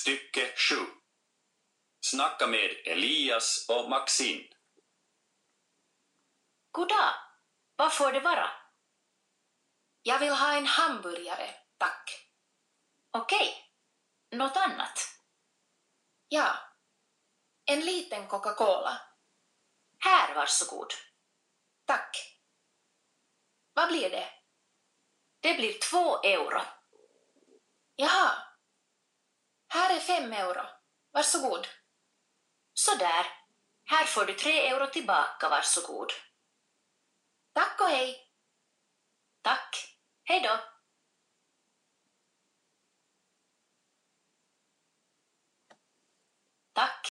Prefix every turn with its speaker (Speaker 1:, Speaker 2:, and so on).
Speaker 1: Stycke 7. Snacka med Elias och Maxine.
Speaker 2: Goddag, vad får det vara? Jag vill ha en hamburgare, tack. Okej, något annat? Ja, en liten Coca-Cola. Här, varsågod. Tack. Vad blir det? Det blir 2 euro. Jaha. Här är 5 euro. Varsågod. Så där. Här får du 3 euro tillbaka, varsågod. Tack och hej. Tack. Hej då. Tack.